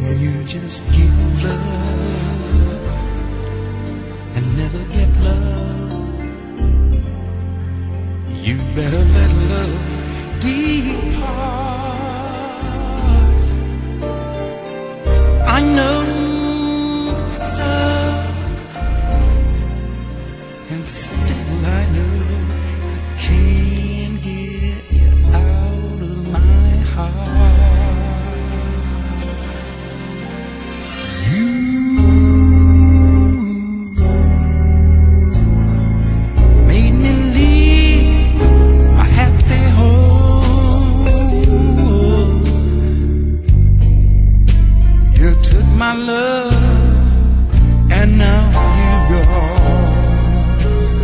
when you just give love and never get love. You better let love depart. I know, sir, and still I know I can't get you out of my heart. You made me leave my happy home. You took my love and now you've gone.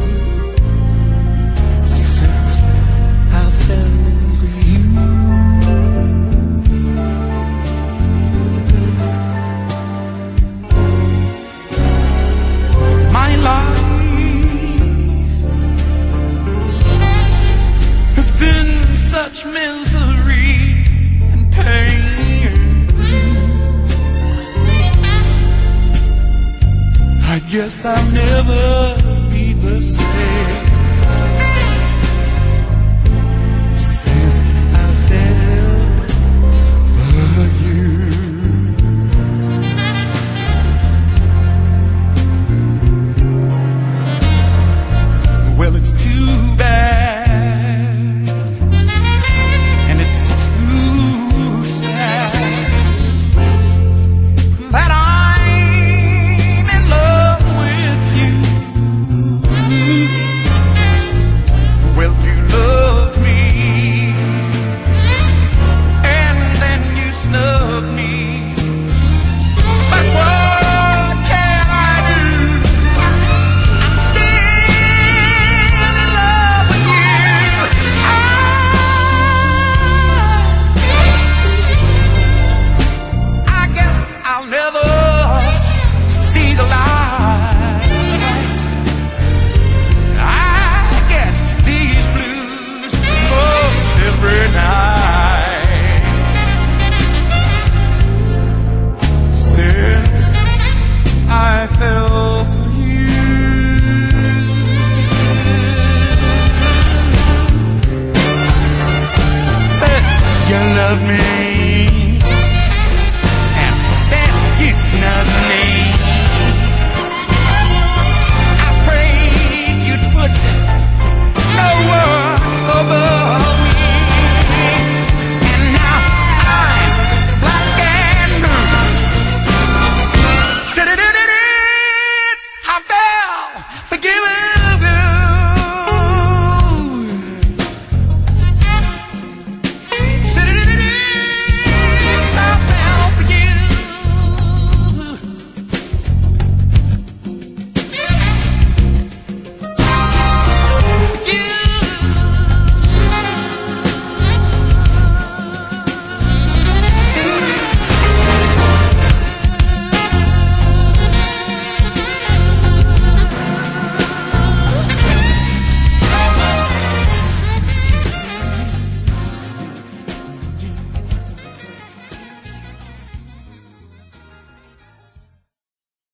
Since I fell for you, my life has been such misery and pain. I guess I'll never be the same.